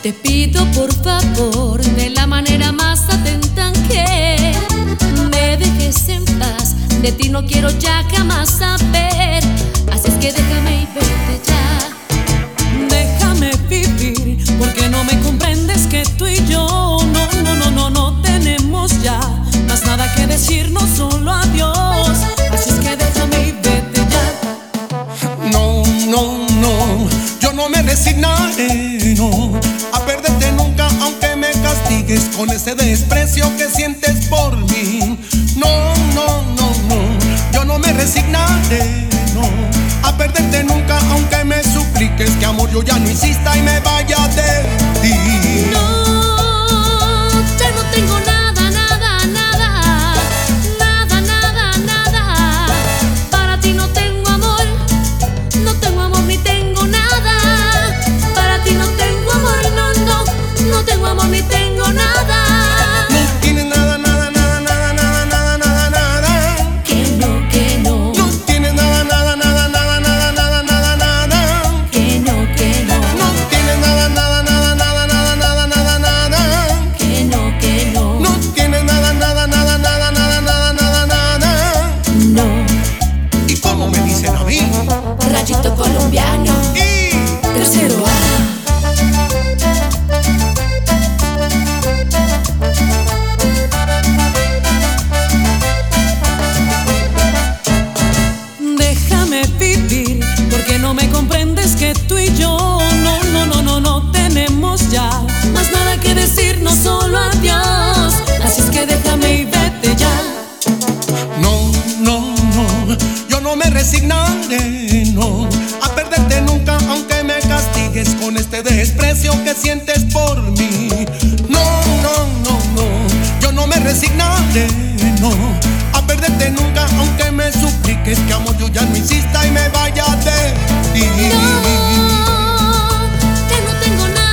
Te pido por favor, de la manera más atenta, que me dejes en paz. De ti no quiero ya jamás saber. Así es que déjame y vete ya. Déjame vivir, porque no me comprendes que tú y yo no tenemos ya más nada que decirnos, solo adiós. Así es que déjame y vete ya. No, yo no me resignaré, no, a perderte nunca, aunque me castigues con ese desprecio que sientes por mí. No, yo no me resignaré, no, a perderte nunca, aunque me supliques que amor yo ya no insista y me vaya de ti. No, ya no tengo nada. Para ti no tengo amor, no tengo amor ni tengo nada. Para ti no tengo amor, no tengo amor ni tengo nada. No tienes nada, nada. Que no. No tienes nada. Que no. No tienes nada. Que no. No tienes nada. No. ¿Y cómo me dicen a mí? Rayito colombiano, tercero A. Déjame vivir, porque no me comprendes que tú y yo no tenemos ya más nada que decirnos, solo adiós. Así es que déjame y vete ya. No, yo no me resignaré, no, a perderte nunca, aunque me castigues con este desprecio que sientes por mí. No, yo no me resignaré, no, a perderte nunca, aunque me supliques que amor yo ya no insista y me vaya de ti. Que no tengo nada.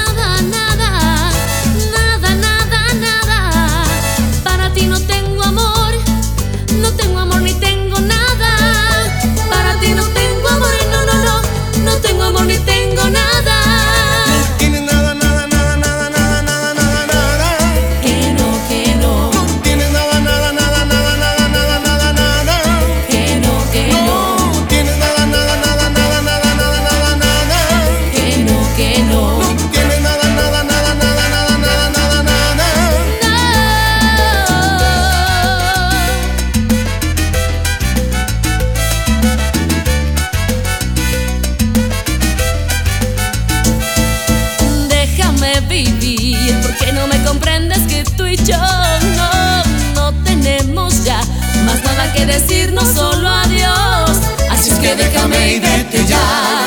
Para ti no tengo amor, no tengo amor ni tengo nada. Para ti no tengo amor, no tengo amor ni tengo nada. No tienes nada. Que no. No tienes nada. Que no. No tienes nada. Que no. No tienes nada. Déjame vivir, porque no me comprendes que tú y yo no tenemos ya más nada que decirnos, solo adiós. Así es que déjame y vete ya.